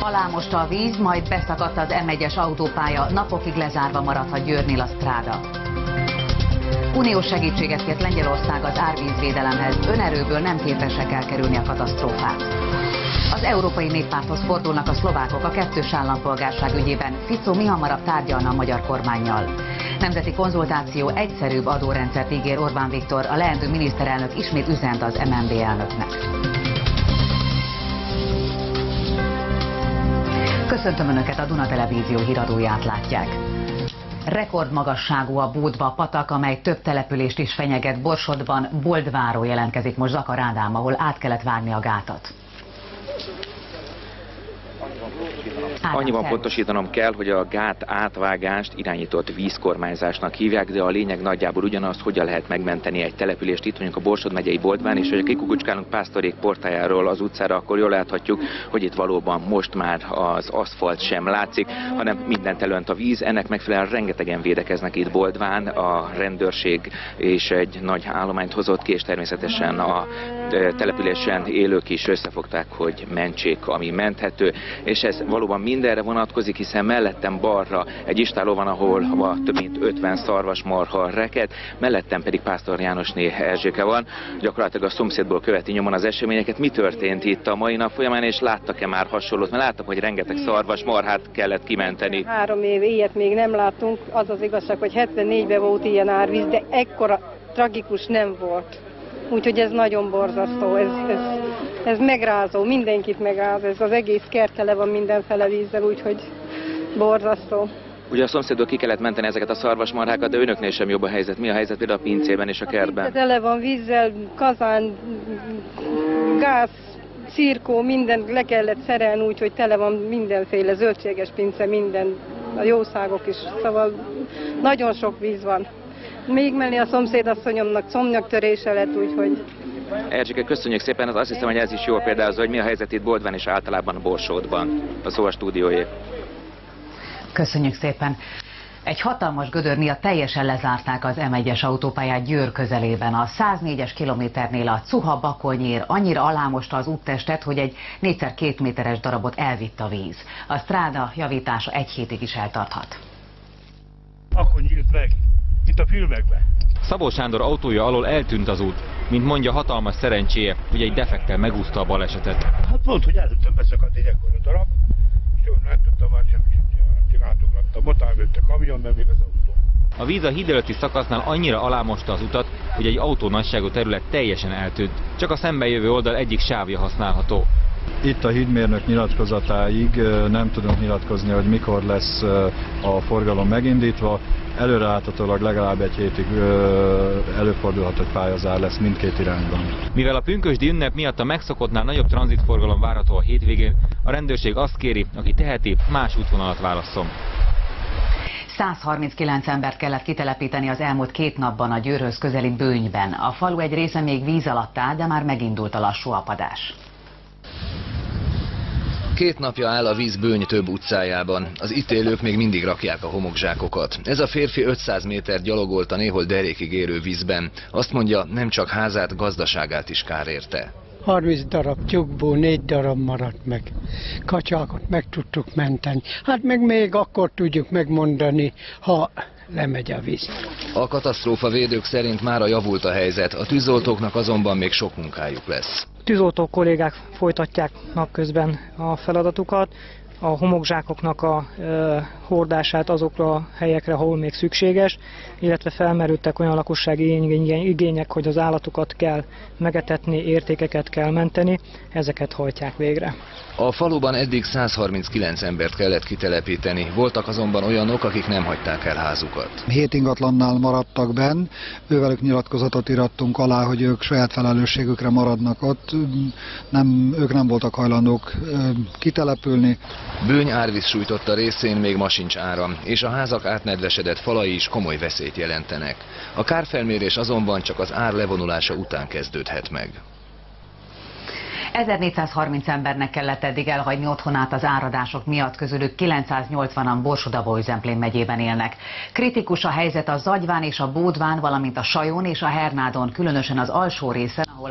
Alámosta a víz, majd beszakadt az M1-es autópálya, napokig lezárva maradhat Győrnél a stráda. Uniós segítséget kért Lengyelország az árvízvédelemhez, önerőből nem képesek elkerülni a katasztrófát. Az Európai Néppárthoz fordulnak a szlovákok a kettős állampolgárság ügyében, Fico mihamarabb tárgyalna a magyar kormánnyal. Nemzeti konzultáció, egyszerűbb adórendszert ígér Orbán Viktor, a leendő miniszterelnök ismét üzent az MNB elnöknek. Köszöntöm Önöket, a Duna Televízió híradóját látják. Rekordmagasságú a Bódva patak, amely több települést is fenyeget. Borsodban, Boldváról jelentkezik most Zakar Ádám, ahol át kellett vágni a gátat. Annyiban pontosítanom kell, hogy a gát átvágást irányított vízkormányzásnak hívják, de a lényeg nagyjából ugyanaz, hogyan lehet megmenteni egy települést. Itt vagyunk a Borsod megyei Boldván, és hogyha kikukucskálunk Pásztorék portájáról az utcára, akkor jól láthatjuk, hogy itt valóban most már az aszfalt sem látszik, hanem mindent elönt a víz. Ennek megfelelően rengetegen védekeznek itt Boldván, a rendőrség és egy nagy állományt hozott ki, és természetesen a településen élők is összefogták, hogy mentsék, ami menthető, és ez valóban mindenre vonatkozik, hiszen mellettem balra egy istálló van, ahol több mint 50 szarvasmarha reked, mellettem pedig Pásztor Jánosné Erzséke van, gyakorlatilag a szomszédból követi nyomon az eseményeket. Mi történt itt a mai nap folyamán, és láttak-e már hasonlót? Mert láttam, hogy rengeteg szarvasmarhát kellett kimenteni. 3 év ilyet még nem láttunk, az az igazság, hogy 74-ben volt ilyen árvíz, de ekkora tragikus nem volt. Úgyhogy ez nagyon borzasztó, ez megrázó, mindenkit megráz, ez az egész kert tele van mindenfele vízzel, úgyhogy borzasztó. Ugye a szomszédból ki kellett menteni ezeket a szarvasmarhákat, de önöknél sem jobb a helyzet. Mi a helyzet például a pincében és a kertben? Tele van vízzel, kazán, gáz, cirkó, mindent le kellett szerelni, úgyhogy tele van mindenféle zöldséges pince, minden, a jószágok is, szóval nagyon sok víz van. Még mellé a szomszédasszonyomnak szomnyaktörése lett, úgyhogy... Erzséke, köszönjük szépen, azt hiszem, hogy ez is jól példázza, hogy mi a helyzet itt Boldván és általában a Borsódban, a szó a stúdióé. Köszönjük szépen. Egy hatalmas gödör miatt teljesen lezárták az M1-es autópályát Győr közelében. A 104-es kilométernél a Cuha-Bakonyér annyira alámosta az úttestet, hogy egy 4x2 méteres darabot elvitt a víz. A stráda javítása 1 hétig is eltarthat. Akkor nyílt meg, mint a filmekben. Szabó Sándor autója alól eltűnt az út, mint mondja, hatalmas szerencséje, hogy egy defektel megúszta a balesetet. Hát pont, hogy előttem beszakadt egy ekkora darab, és jó, nem tudtam már semmit csináltoklattam. Ott elműtt a kamion, mert még az autó. A víz a híd előtti szakasznál annyira alámosta az utat, hogy egy autó nagyságú terület teljesen eltűnt. Csak a szembejövő oldal egyik sávja használható. Itt a hídmérnök nyilatkozatáig nem tudunk nyilatkozni, hogy mikor lesz a forgalom megindítva. Előreláthatólag legalább 1 hétig előfordulhat, hogy pályazár lesz mindkét irányban. Mivel a pünkösdi ünnep miatt a megszokottnál nagyobb tranzitforgalom várható a hétvégén, a rendőrség azt kéri, aki teheti, más útvonalat válasszon. 139 embert kellett kitelepíteni az elmúlt 2 napban a Győrhöz közeli Bőnyben. A falu egy része még víz alatt áll, de már megindult a lassú apadás. 2 napja áll a víz Bőny több utcájában. Az itt élők még mindig rakják a homokzsákokat. Ez a férfi 500 méter gyalogolt a néhol derékig érő vízben. Azt mondja, nem csak házát, gazdaságát is kár érte. 30 darab tyúkból 4 darab maradt meg. Kacsákat meg tudtuk menteni. Hát meg még akkor tudjuk megmondani, ha lemegy a víz. A katasztrófavédők szerint mára javult a helyzet, a tűzoltóknak azonban még sok munkájuk lesz. Tűzoltó kollégák folytatják napközben a feladatukat, a homokzsákoknak a hordását azokra a helyekre, ahol még szükséges, illetve felmerültek olyan lakossági igények, hogy az állatokat kell megetetni, értékeket kell menteni, ezeket hajtják végre. A faluban eddig 139 embert kellett kitelepíteni, voltak azonban olyanok, akik nem hagyták el házukat. 7 ingatlannál maradtak benn, ővelük nyilatkozatot irattunk alá, hogy ők saját felelősségükre maradnak ott, ők nem voltak hajlandók kitelepülni. Bőny árvíz sújtotta részén még ma sincs áram, és a házak átnedvesedett falai is komoly veszélyt jelentenek. A kárfelmérés azonban csak az ár levonulása után kezdődhet meg. 1430 embernek kellett eddig elhagyni otthonát az áradások miatt, közülük 980-an Borsod-Abaúj-Zemplén megyében élnek. Kritikus a helyzet a Zagyván és a Bódván, valamint a Sajon és a Hernádon, különösen az alsó részen, ahol a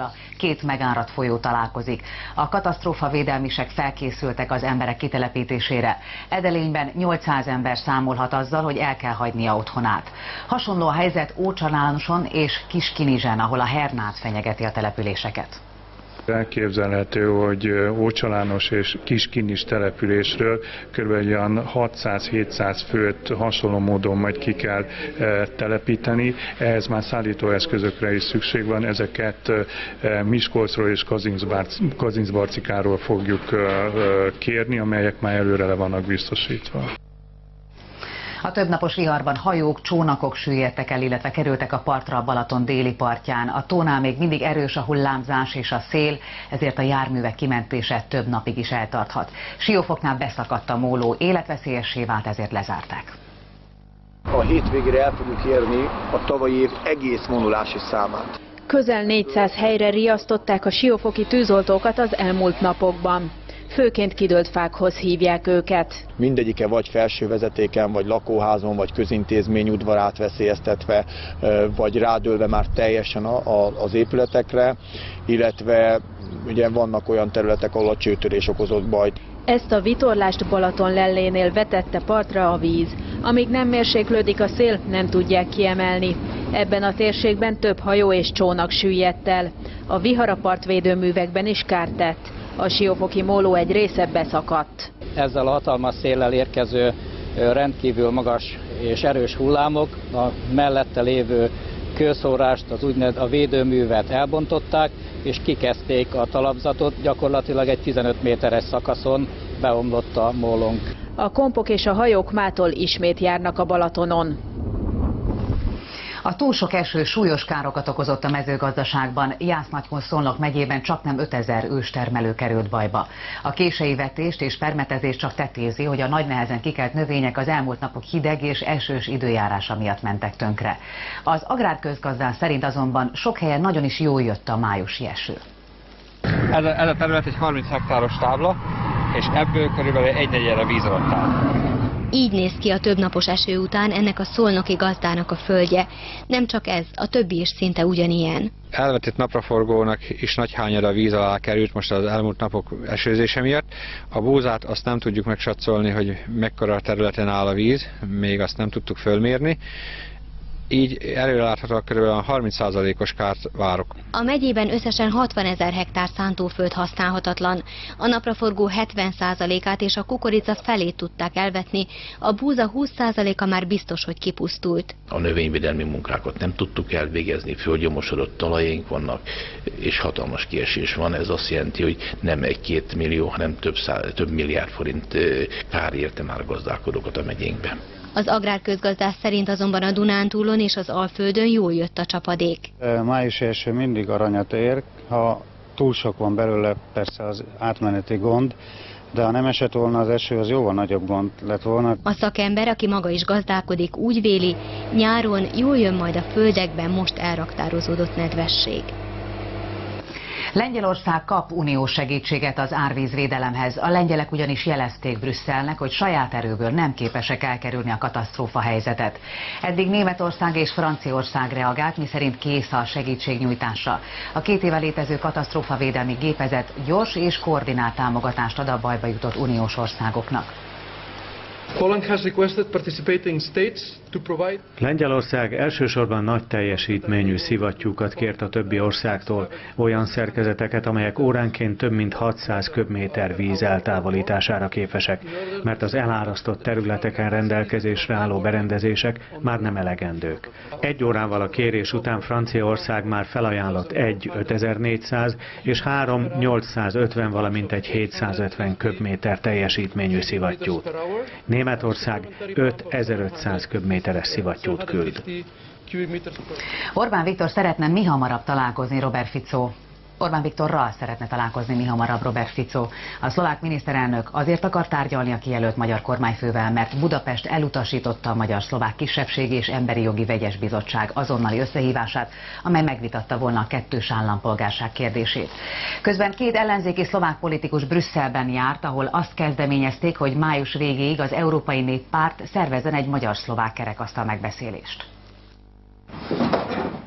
két megáradt folyó találkozik. A katasztrófavédelmisek felkészültek az emberek kitelepítésére. Edelényben 800 ember számolhat azzal, hogy el kell hagynia otthonát. Hasonló a helyzet Ócsalánoson és Kiskinizsen, ahol a hernát fenyegeti a településeket. Elképzelhető, hogy Ócsalános és Kiskinizs településről kb. 600-700 főt hasonló módon majd ki kell telepíteni. Ehhez már szállítóeszközökre is szükség van, ezeket Miskolcról és Kazincbarcikáról fogjuk kérni, amelyek már előre le vannak biztosítva. A többnapos viharban hajók, csónakok süllyedtek el, illetve kerültek a partra a Balaton déli partján. A tónál még mindig erős a hullámzás és a szél, ezért a járművek kimentése több napig is eltarthat. Siófoknál beszakadt a móló, életveszélyessé vált, ezért lezárták. A hétvégére el fogjuk érni a tavalyi év egész vonulási számát. Közel 400 helyre riasztották a siófoki tűzoltókat az elmúlt napokban. Főként kidőlt fákhoz hívják őket. Mindegyike vagy felső vezetéken, vagy lakóházon, vagy közintézmény udvarát veszélyeztetve, vagy rádőlve már teljesen az épületekre, illetve ugye vannak olyan területek, ahol a csőtörés okozott bajt. Ezt a vitorlást Balatonlellénél vetette partra a víz. Amíg nem mérséklődik a szél, nem tudják kiemelni. Ebben a térségben több hajó és csónak süllyedt el. A vihar a partvédőművekben is kárt tett. A siófoki móló egy része beszakadt. Ezzel a hatalmas széllel érkező rendkívül magas és erős hullámok a mellette lévő kőszórást, a védőművet elbontották, és kikezdték a talapzatot, gyakorlatilag egy 15 méteres szakaszon beomlott a mólónk. A kompok és a hajók mától ismét járnak a Balatonon. A túl sok eső súlyos károkat okozott a mezőgazdaságban. Jász-Nagykun-Szolnok megyében csaknem 5000 őstermelő került bajba. A késői vetést és permetezést csak tetézi, hogy a nagy nehezen kikelt növények az elmúlt napok hideg és esős időjárása miatt mentek tönkre. Az agrárközgazdán szerint azonban sok helyen nagyon is jól jött a májusi eső. Ez a terület egy 30 hektáros tábla, és ebből körülbelül egynegyedre víz alatt áll. Így néz ki a többnapos eső után ennek a szolnoki gazdának a földje. Nem csak ez, a többi is szinte ugyanilyen. Elvetett napraforgónak is nagy hányada víz alá került most az elmúlt napok esőzése miatt. A búzát azt nem tudjuk megsatszolni, hogy mekkora területen áll a víz, még azt nem tudtuk fölmérni. Így előreláthatóan kb. 30%-os kárt várok. A megyében összesen 60 000 hektár szántóföld használhatatlan. A napraforgó 70%-át és a kukorica felét tudták elvetni, a búza 20%-a már biztos, hogy kipusztult. A növényvédelmi munkákat nem tudtuk elvégezni, földgyomosodott talajaink vannak, és hatalmas kiesés van. Ez azt jelenti, hogy nem 1-2 millió, hanem több milliárd forint kár érte már a gazdálkodókat a megyénkben. Az agrárközgazdás szerint azonban a Dunántúlon és az Alföldön jól jött a csapadék. Május eső mindig aranyat ér, ha túl sok van belőle, persze az átmeneti gond, de ha nem esett volna az eső, az jóval nagyobb gond lett volna. A szakember, aki maga is gazdálkodik, úgy véli, nyáron jól jön majd a földekben most elraktározódott nedvesség. Lengyelország kap uniós segítséget az árvízvédelemhez. A lengyelek ugyanis jelezték Brüsszelnek, hogy saját erőből nem képesek elkerülni a katasztrófa helyzetet. Eddig Németország és Franciaország reagált, miszerint kész a segítségnyújtásra. A 2 éve létező katasztrófavédelmi gépezet gyors és koordinált támogatást ad a bajba jutott uniós országoknak. Lengyelország elsősorban nagy teljesítményű szivattyúkat kért a többi országtól, olyan szerkezeteket, amelyek óránként több mint 600 köbméter víz eltávolítására képesek, mert az elárasztott területeken rendelkezésre álló berendezések már nem elegendők. 1 órával a kérés után Franciaország már felajánlott 1 5400 és 3 850, valamint egy 750 köbméter teljesítményű szivattyút. Németország 5 1500 köbméteres szivattyút küld. Orbán Viktor szeretne mihamarabb találkozni Robert Fico. Orbán Viktorral szeretne találkozni mihamarabb Robert Fico. A szlovák miniszterelnök azért akar tárgyalni a kijelölt magyar kormányfővel, mert Budapest elutasította a magyar-szlovák kisebbségi és emberi jogi vegyes bizottság azonnali összehívását, amely megvitatta volna a kettős állampolgárság kérdését. Közben 2 ellenzéki szlovák politikus Brüsszelben járt, ahol azt kezdeményezték, hogy május végéig az Európai Néppárt szervezzen egy magyar-szlovák kerekasztal megbeszélést.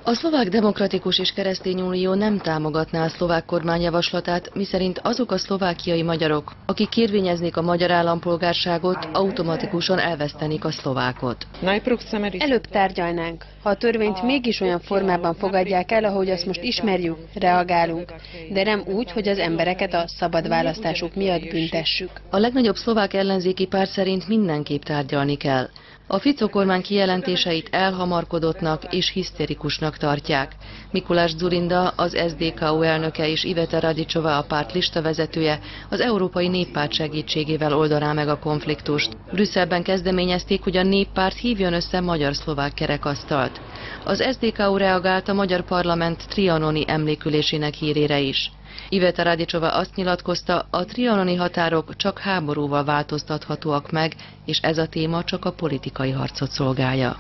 A Szlovák Demokratikus és Keresztény Unió nem támogatná a szlovák kormány javaslatát, miszerint azok a szlovákiai magyarok, akik kérvényeznék a magyar állampolgárságot, automatikusan elvesztenék a szlovákot. Előbb tárgyalnánk. Ha a törvényt mégis olyan formában fogadják el, ahogy azt most ismerjük, reagálunk. De nem úgy, hogy az embereket a szabad választásuk miatt büntessük. A legnagyobb szlovák ellenzéki párt szerint mindenképp tárgyalni kell. A Fico kormány kijelentéseit elhamarkodottnak és hiszterikusnak tartják. Mikulás Dzurinda, az SZDKU elnöke és Iveta Radicsova, a párt listavezetője az Európai Néppárt segítségével oldaná meg a konfliktust. Brüsszelben kezdeményezték, hogy a Néppárt hívjon össze magyar-szlovák kerekasztalt. Az SZDKU reagált a magyar parlament trianoni emlékülésének hírére is. Iveta Radicsova azt nyilatkozta, a trianoni határok csak háborúval változtathatóak meg, és ez a téma csak a politikai harcot szolgálja.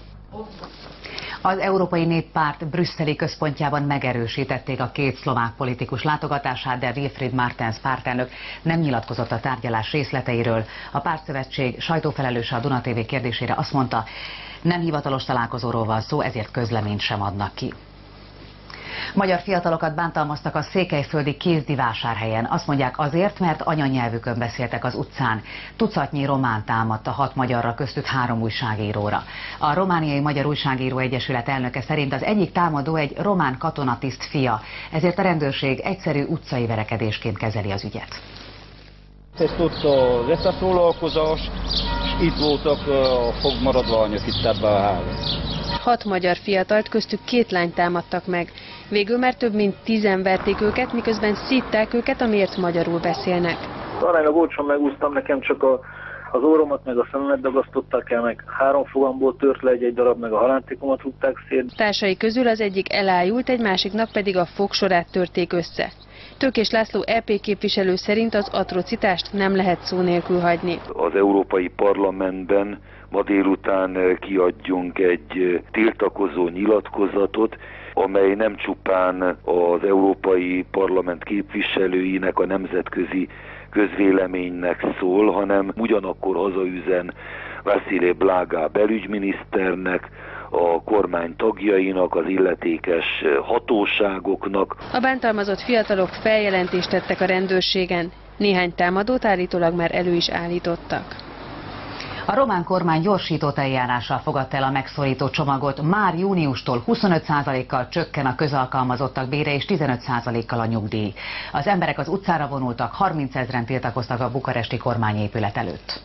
Az Európai Néppárt brüsszeli központjában megerősítették a két szlovák politikus látogatását, de Wilfried Martens pártelnök nem nyilatkozott a tárgyalás részleteiről. A pártszövetség sajtófelelőse a Duna TV kérdésére azt mondta, nem hivatalos találkozóról van szó, ezért közleményt sem adnak ki. Magyar fiatalokat bántalmaztak a székelyföldi Kézdivásárhelyen. Azt mondják azért, mert anyanyelvükön beszéltek az utcán. Tucatnyi román támadta 6 magyarra, köztük 3 újságíróra. A Romániai Magyar Újságíró Egyesület elnöke szerint az egyik támadó egy román katonatiszt fia, ezért a rendőrség egyszerű utcai verekedésként kezeli az ügyet. Ez tudta az összefoglalkozás, és itt voltak a fogmaradványok itt ebben a házban. 6 magyar fiatalt, köztük 2 lányt támadtak meg. Végül már több mint 10-en verték őket, miközben szítták őket, amiért magyarul beszélnek. Aránylag olcsón megúsztam, nekem csak az óromat meg a szememet dagasztották el, meg 3 fogamból tört le egy darab, meg a halántékomat rúgták szét. Társai közül az egyik elájult, egy másiknak pedig a fogsorát törték össze. Tőkés László EP képviselő szerint az atrocitást nem lehet szó nélkül hagyni. Az Európai Parlamentben ma délután kiadjunk egy tiltakozó nyilatkozatot, amely nem csupán az Európai Parlament képviselőinek, a nemzetközi közvéleménynek szól, hanem ugyanakkor hazaüzen Vasile Blaga belügyminiszternek, a kormány tagjainak, az illetékes hatóságoknak. A bántalmazott fiatalok feljelentést tettek a rendőrségen. Néhány támadót állítólag már elő is állítottak. A román kormány gyorsított eljárással fogadta el a megszorító csomagot. Már júniustól 25%-kal csökken a közalkalmazottak bére és 15%-kal a nyugdíj. Az emberek az utcára vonultak, 30 000-en tiltakoztak a bukaresti kormányépület előtt.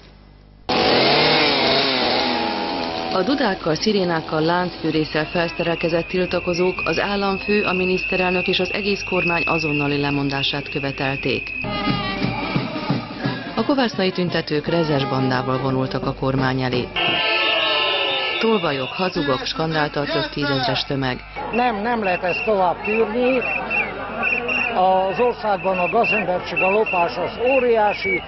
A dudákkal, szirénákkal, láncfűrésszel felszerelkezett tiltakozók az államfő, a miniszterelnök és az egész kormány azonnali lemondását követelték. A kovásznai tüntetők rezes bandával vonultak a kormány elé. Tolvajok, hazugok, skandáltartott 10 000-es tömeg. Nem lehet ezt tovább tűrni. Az országban a gazemberség, a lopás az óriási.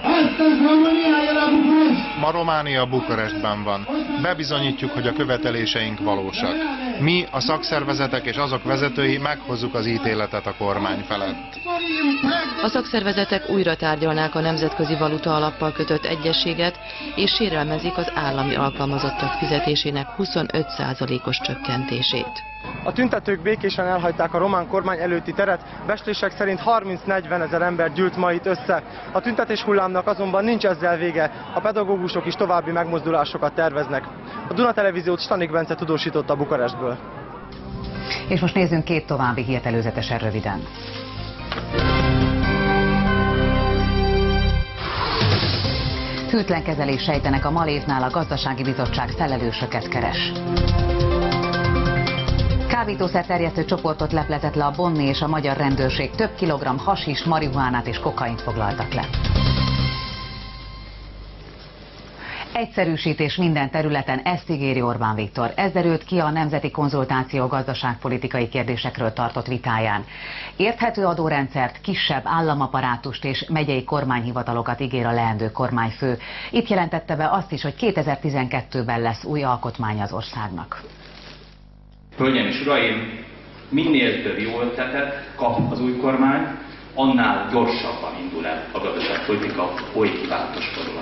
Ma Románia Bukarestben van. Bebizonyítjuk, hogy a követeléseink valósak. Mi, a szakszervezetek és azok vezetői meghozzuk az ítéletet a kormány felett. A szakszervezetek újra tárgyalnák a Nemzetközi Valuta Alappal kötött egyezséget, és sérelmezik az állami alkalmazottak fizetésének 25%-os csökkentését. A tüntetők békésen elhagyták a román kormány előtti teret, becslések szerint 30-40 000 ember gyűlt ma itt össze. A tüntetés hullámnak azonban nincs ezzel vége, a pedagógusok is további megmozdulásokat terveznek. A Duna Televíziót Stanik Bence tudósította Bukarestből. És most nézzünk 2 további hírt előzetesen röviden. Hűtlen kezelést sejtenek a Malévnál, a gazdasági bizottság felelősöket keres. Kábítószerterjesztő csoportot leplezett le a bonni és a magyar rendőrség. Több kilogramm hasist, marihuánát és kokaint foglaltak le. Egyszerűsítés minden területen, ezt ígéri Orbán Viktor. Ez derült ki a Nemzeti Konzultáció gazdaságpolitikai kérdésekről tartott vitáján. Érthető adórendszert, kisebb államaparátust és megyei kormányhivatalokat ígér a leendő kormányfő. Itt jelentette be azt is, hogy 2012-ben lesz új alkotmány az országnak. Hölgyeim és uraim, minél több jól tettet kap az új kormány, annál gyorsabban indul el a gazdaságpolitika oly változásodban.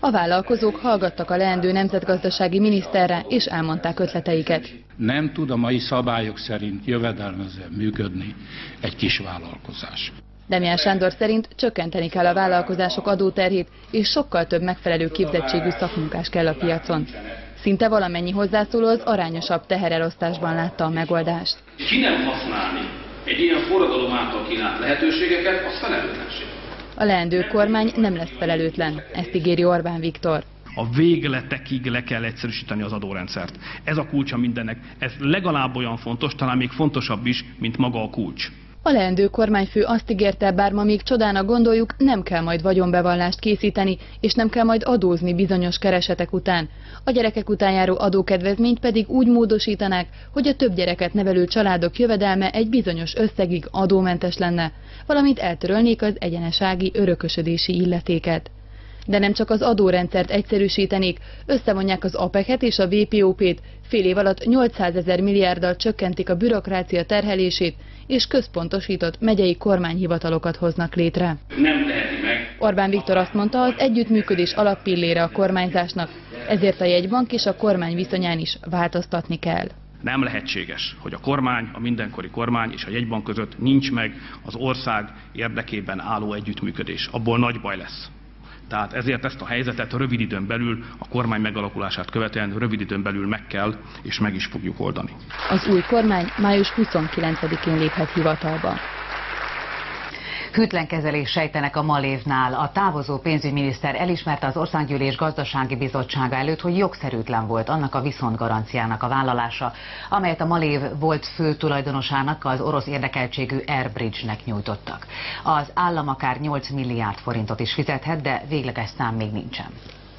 A vállalkozók hallgattak a leendő nemzetgazdasági miniszterre, és elmondták ötleteiket. Nem tud a mai szabályok szerint jövedelmezően működni egy kis vállalkozás. Demján Sándor szerint csökkenteni kell a vállalkozások adóterhét, és sokkal több megfelelő képzettségű szakmunkás kell a piacon. Szinte valamennyi hozzászóló az arányosabb teherelosztásban látta a megoldást. Ki nem használni egy ilyen forradalom által kínált lehetőségeket, az felelőtlenség. A leendő kormány nem lesz felelőtlen, ezt ígéri Orbán Viktor. A végletekig le kell egyszerűsíteni az adórendszert. Ez a kulcsa mindennek. Ez legalább olyan fontos, talán még fontosabb is, mint maga a kulcs. A leendő kormányfő azt ígérte, bár ma még csodának gondoljuk, nem kell majd vagyonbevallást készíteni, és nem kell majd adózni bizonyos keresetek után. A gyerekek után járó adókedvezményt pedig úgy módosítanák, hogy a több gyereket nevelő családok jövedelme egy bizonyos összegig adómentes lenne, valamint eltörölnék az egyenesági örökösödési illetéket. De nem csak az adórendszert egyszerűsítenék, összevonják az APEC-et és a WPOP-t, fél év alatt 800 000 milliárddal csökkentik a bürokrácia terhelését, és központosított megyei kormányhivatalokat hoznak létre. Nem teheti meg. Orbán Viktor azt mondta, az együttműködés alappillére a kormányzásnak, ezért a jegybank és a kormány viszonyán is változtatni kell. Nem lehetséges, hogy a kormány, a mindenkori kormány és a jegybank között nincs meg az ország érdekében álló együttműködés. Abból nagy baj lesz. Tehát ezért ezt a helyzetet rövid időn belül, a kormány megalakulását követően rövid időn belül meg kell és meg is fogjuk oldani. Az új kormány május 29-én léphet hivatalba. Hűtlen kezelést sejtenek a Malévnál. A távozó pénzügyminiszter elismerte az Országgyűlés Gazdasági Bizottsága előtt, hogy jogszerűtlen volt annak a viszontgaranciának a vállalása, amelyet a Malév volt főtulajdonosának, az orosz érdekeltségű Airbridge-nek nyújtottak. Az állam akár 8 milliárd forintot is fizethet, de végleges szám még nincsen.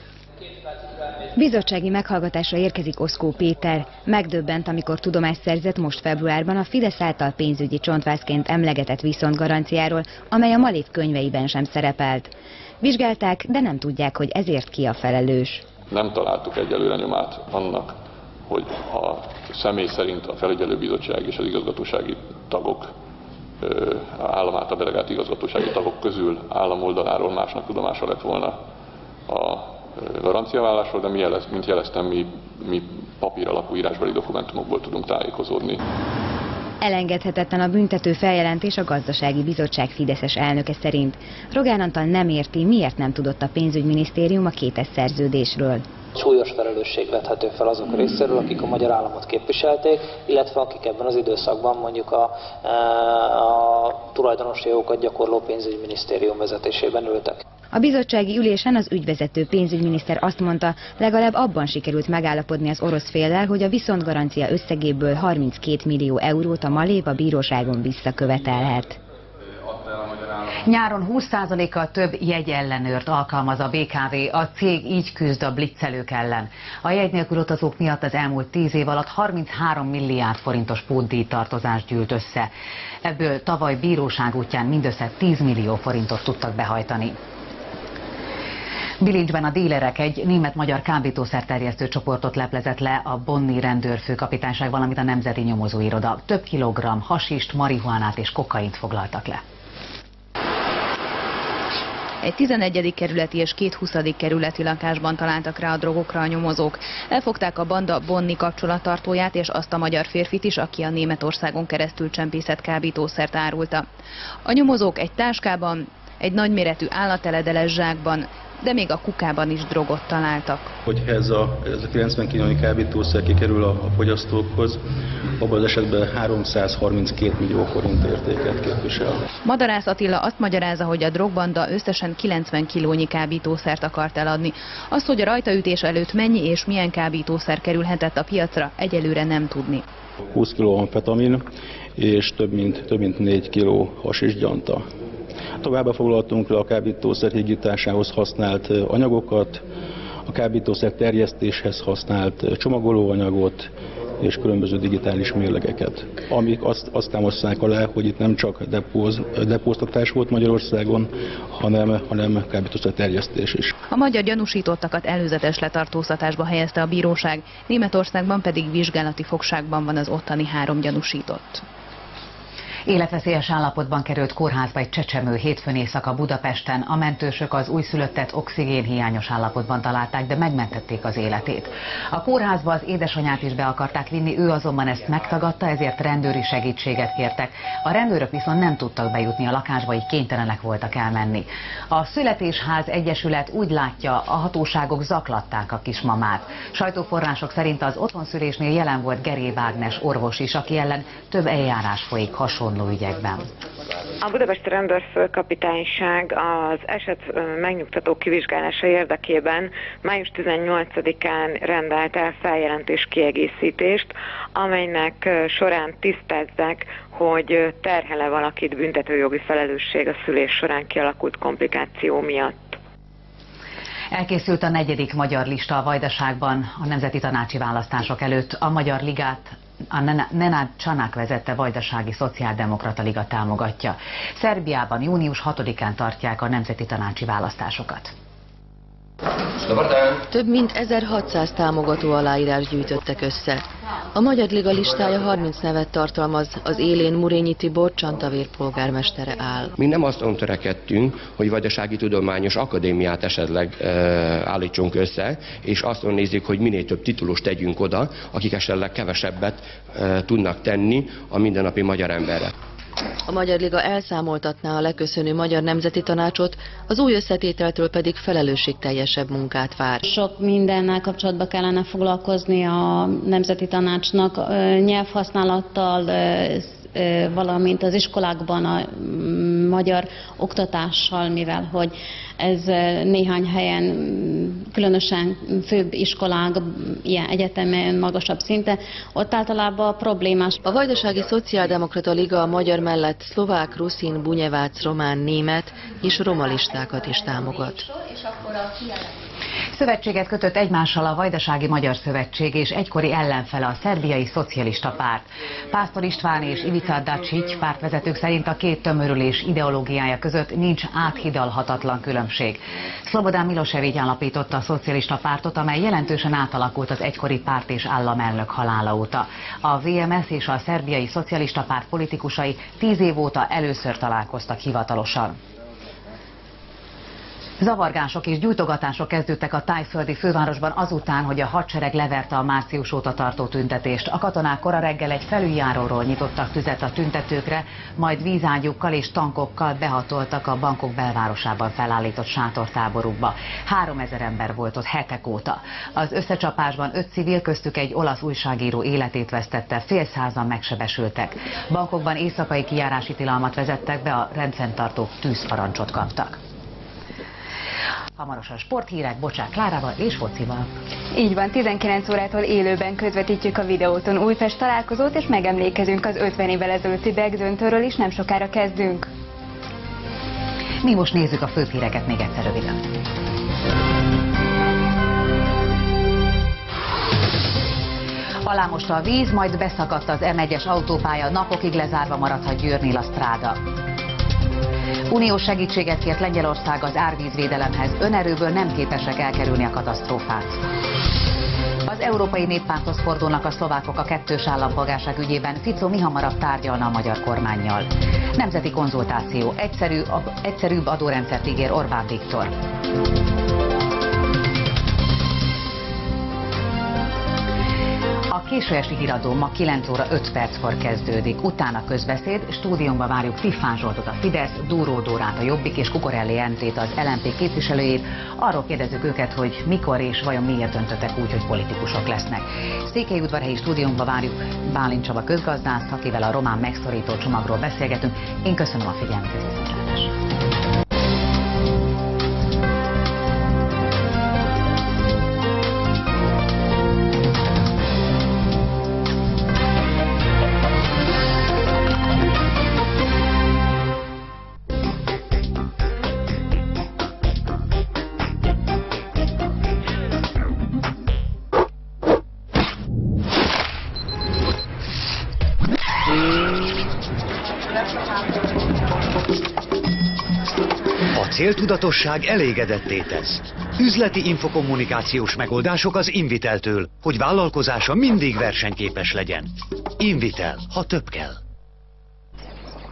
Bizottsági meghallgatásra érkezik Oszkó Péter. Megdöbbent, amikor tudomást szerzett most februárban a Fidesz által pénzügyi csontvászként emlegetett viszontgaranciáról, amely a Malév könyveiben sem szerepelt. Vizsgálták, de nem tudják, hogy ezért ki a felelős. Nem találtuk egyelőre nyomát annak, hogy a személy szerint a felügyelőbizottság és az igazgatósági tagok, állam által delegált igazgatósági tagok közül állam oldaláról másnak tudomása lett volna a garanciavállásról, de mint jeleztem, mi papír alapú írásbeli dokumentumokból tudunk tájékozódni. Elengedhetetlen a büntető feljelentés a Gazdasági Bizottság fideszes elnöke szerint. Rogán Antal nem érti, miért nem tudott a pénzügyminisztérium a kétes szerződésről. Súlyos felelősség vethető fel azok részéről, akik a magyar államot képviselték, illetve akik ebben az időszakban mondjuk a tulajdonosi jogokat gyakorló pénzügyminisztérium vezetésében ültek. A bizottsági ülésen az ügyvezető pénzügyminiszter azt mondta, legalább abban sikerült megállapodni az orosz féllel, hogy a viszontgarancia összegéből 32 millió eurót a Malév a bíróságon visszakövetelhet. Nyáron 20%-kal több jegyellenőrt alkalmaz a BKV, a cég így küzd a blitzelők ellen. A jegy nélkül utazók miatt az elmúlt 10 év alatt 33 milliárd forintos pótdíjtartozást gyűlt össze. Ebből tavaly bíróság útján mindössze 10 millió forintot tudtak behajtani. Bilincsben a dílerek egy német-magyar kábítószerterjesztő csoportot leplezett le a bonni rendőrfőkapitányság, valamint a Nemzeti Nyomozóiroda. Több kilogramm hasist, marihuánát és kokaint foglaltak le. Egy 11. kerületi és 2 20. kerületi lakásban találtak rá a drogokra a nyomozók. Elfogták a banda bonni kapcsolattartóját és azt a magyar férfit is, aki a Németországon keresztül csempészett kábítószert árulta. A nyomozók egy táskában, egy nagyméretű állateledeles zsákban, de még a kukában is drogot találtak. Hogyha ez a 90 kilónyi kábítószer kikerül a fogyasztókhoz, abban az esetben 332 millió forint értéket képvisel. Madarász Attila azt magyarázza, hogy a drogbanda összesen 90 kilónyi kábítószert akart eladni. Azt, hogy a rajtaütés előtt mennyi és milyen kábítószer kerülhetett a piacra, egyelőre nem tudni. 20 kg amfetamin és több mint 4 kg hasisgyanta. Továbbá foglaltunk le a kábítószer hígításához használt anyagokat, a kábítószer terjesztéshez használt csomagolóanyagot és különböző digitális mérlegeket, amik azt támasztják alá, hogy itt nem csak depóztatás volt Magyarországon, hanem kábítószer terjesztés is. A magyar gyanúsítottakat előzetes letartóztatásba helyezte a bíróság, Németországban pedig vizsgálati fogságban van az ottani 3 gyanúsított. Életveszélyes állapotban került kórházba egy csecsemő hétfőn éjszaka Budapesten. A mentősök az újszülöttet oxigénhiányos állapotban találták, de megmentették az életét. A kórházba az édesanyát is be akarták vinni, ő azonban ezt megtagadta, ezért rendőri segítséget kértek. A rendőrök viszont nem tudtak bejutni a lakásba, így kénytelenek voltak elmenni. A Születésház Egyesület úgy látja, a hatóságok zaklatták a kismamát. Sajtóforrások szerint az otthonszülésnél jelen volt Geréb Ágnes orvos is, aki ellen több eljárás folyik hasonló ügyekben. A budapesti rendőrfőkapitányság az eset megnyugtató kivizsgálása érdekében május 18-án rendelt el feljelentés kiegészítést, amelynek során tisztázzák, hogy terhele valakit büntetőjogi felelősség a szülés során kialakult komplikáció miatt. Elkészült a 4. magyar lista a Vajdaságban a nemzeti tanácsi választások előtt. A Magyar Ligát a Nenad Csanak vezette Vajdasági Szociáldemokrata Liga támogatja. Szerbiában június 6-án tartják a nemzeti tanácsi választásokat. Több mint 1600 támogató aláírás gyűjtöttek össze. A Magyar Liga listája 30 nevet tartalmaz, az élén Murényi Tibor Csantavér polgármestere áll. Mi nem azt törekedtünk, hogy Vajdasági Tudományos Akadémiát esetleg állítsunk össze, és azt nézzük, hogy minél több titulust tegyünk oda, akik esetleg kevesebbet tudnak tenni a mindennapi magyar emberre. A Magyar Liga elszámoltatná a leköszönő Magyar Nemzeti Tanácsot, az új összetételtől pedig felelősségteljesebb munkát vár. Sok mindennel kapcsolatban kellene foglalkozni a Nemzeti Tanácsnak, nyelvhasználattal, valamint az iskolákban a magyar oktatással, mivel hogy ez néhány helyen, különösen főbb iskolák, ilyen egyetemen, magasabb szinten, ott általában problémás. A Vajdasági Szociáldemokrata Liga a magyar mellett szlovák, ruszin, bunyevác, román, német és roma listákat is támogat. Szövetséget kötött egymással a Vajdasági Magyar Szövetség és egykori ellenfele a Szerbiai Szocialista Párt. Pásztor István és Ivica Dačić pártvezetők szerint a két tömörülés ideológiája között nincs áthidalhatatlan különbség. Slobodan Milosevic alapította a szocialista pártot, amely jelentősen átalakult az egykori párt és államelnök halála óta. A VMS és a Szerbiai Szocialista Párt politikusai 10 év óta először találkoztak hivatalosan. Zavargások és gyújtogatások kezdődtek a thaiföldi fővárosban azután, hogy a hadsereg leverte a március óta tartó tüntetést. A katonák kora reggel egy felüljáróról nyitottak tüzet a tüntetőkre, majd vízágyúkkal és tankokkal behatoltak a Bangkok belvárosában felállított sátortáborukba. 3000 ember volt ott hetek óta. Az összecsapásban 5 civil, köztük egy olasz újságíró életét vesztette, fél százan megsebesültek. Bangkokban éjszakai kijárási tilalmat vezettek be, a rendfenntartók tűzparancsot kaptak. Hamarosan sporthírek Bocsák Klárával és focival. Így van, 19 órától élőben közvetítjük a Videóton Újpest találkozót, és megemlékezünk az 50 évvel ezelőtti döntőről is, nem sokára kezdünk. Mi most nézzük a főbb híreket még egyszer röviden. Alámosta a víz, majd beszakadt az M1-es autópálya, napokig lezárva maradhat Győrnél a stráda. Uniós segítséget kért Lengyelország az árvízvédelemhez, önerőből nem képesek elkerülni a katasztrófát. Az Európai Néppárthoz fordulnak a szlovákok a kettős állampolgárság ügyében, Fico mihamarabb tárgyalna a magyar kormánnyal. Nemzeti konzultáció, egyszerűbb adórendszert ígér Orbán Viktor. A késő esti híradó ma 9 óra 5 perckor kezdődik. Utána közbeszéd, stúdiónkba várjuk Tiffán Zsoltot, a Fidesz, Dúró Dórát, a Jobbik és Kukorelli Endrét, az LMP képviselőjét. Arról kérdezzük őket, hogy mikor és vajon miért döntöttek úgy, hogy politikusok lesznek. Székelyudvarhelyi stúdiónkba várjuk Bálint Csaba közgazdászt, akivel a román megszorító csomagról beszélgetünk. Én köszönöm a figyelmet, ez viszontlátásra. A céltudatosság elégedetté tesz. Üzleti infokommunikációs megoldások az Inviteltől, hogy vállalkozása mindig versenyképes legyen. Invitel, ha több kell.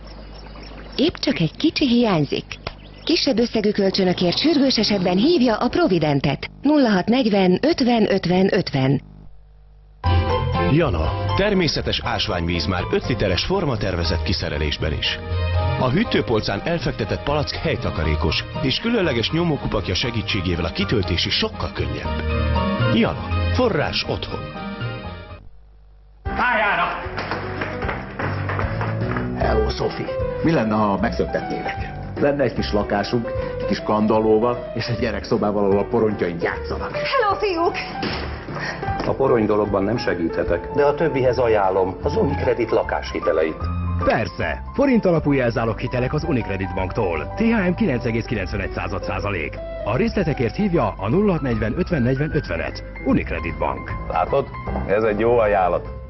épp csak egy kicsi hiányzik. Kisebb összegű kölcsönökért sürgős esetben hívja a Providentet. 0640 50 50 50. Jana. Természetes ásványvíz már 5 literes formatervezett kiszerelésben is. A hűtőpolcán elfektetett palack helytakarékos, és különleges nyomókupakja segítségével a kitöltés is sokkal könnyebb. Jana. Forrás otthon. Pályára! Hello, Sophie. Mi lenne, ha megszöktetnének? Lenne egy kis lakásunk, egy kis kandallóval, és egy gyerekszobával, ahol a porontyaink játszanak. Hello, fiúk! A porony dologban nem segíthetek, de a többihez ajánlom az Unicredit lakáshiteleit. Persze! Forint alapú jelzálog hitelek az Unicredit Banktól. THM 9,91%. A részletekért hívja a 0640 50 40 50-et. Unicredit Bank. Látod? Ez egy jó ajánlat.